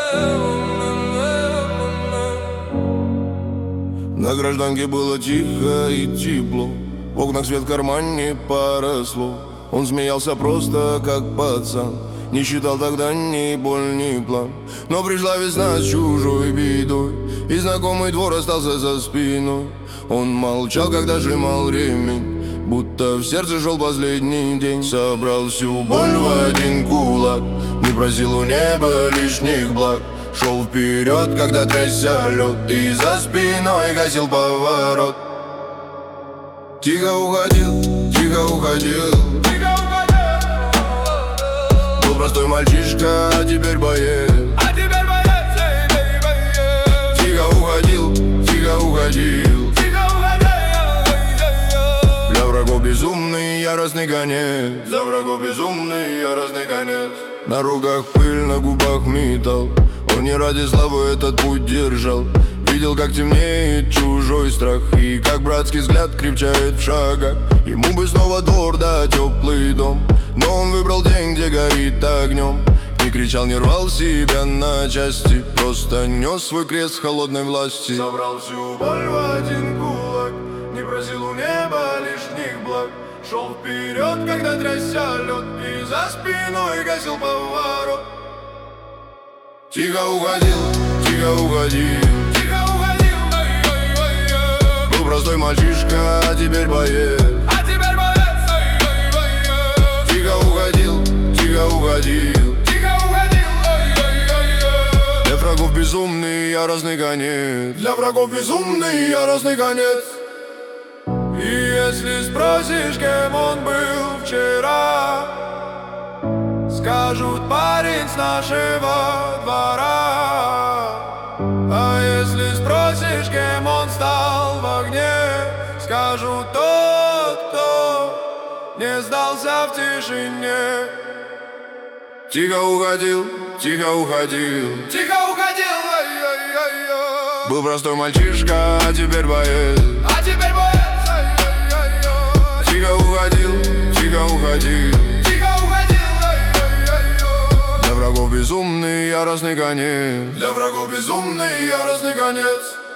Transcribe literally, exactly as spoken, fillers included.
На гражданке было тихо и тепло, в окнах свет в кармане поросло. Он смеялся просто как пацан, не считал тогда ни боль, ни план. Но пришла весна с чужой бедой, и знакомый двор остался за спиной. Он молчал, когда сжимал ремень, будто в сердце шел последний день. Собрал всю боль в один кулак, не просил у неба лишних благ. Шел вперед, когда трясся лед, и за спиной гасил поворот. Тихо уходил, тихо уходил, тихо уходил. Был простой мальчишка, а теперь боец, а теперь боец, эй, боец. Тихо уходил, тихо уходил, тихо уходил. Для врагов безумный яростный гонец, для врагов безумный яростный гонец. На руках пыль, на губах металл, он не ради славы этот путь держал. Видел, как темнеет чужой страх, и как братский взгляд крепчает в шагах. Ему бы снова двор да теплый дом, но он выбрал день, где горит огнем. Не кричал, не рвал себя на части, просто нес свой крест в холодной власти. Собрал всю боль в один кулак, не просил у неба лишних благ. Шел вперед, когда трясся лед, и за спиной гасил поворот. Тихо уходил, тихо уходил, тихо уходил. был простой мальчишка, а теперь боец, а теперь боец, эй, боец. Тихо уходил, тихо уходил, тихо уходил. Для врагов безумный яростный гонец, для врагов безумный яростный гонец. И если спросишь, кем он был вчера, скажут: парень с нашего двора. А если спросишь, кем он стал в огне, скажут: тот, кто не сдался в тишине. Тихо уходил, тихо уходил, тихо уходил. Ай-яй-яй-яй. Был простой мальчишка, а теперь боец, а теперь боец. Ай-яй-яй-яй. Тихо уходил, тихо уходил, тихо уходил. Ай-яй-яй-яй. Для врагов безумный яростный гонец, для врагов безумный яростный гонец.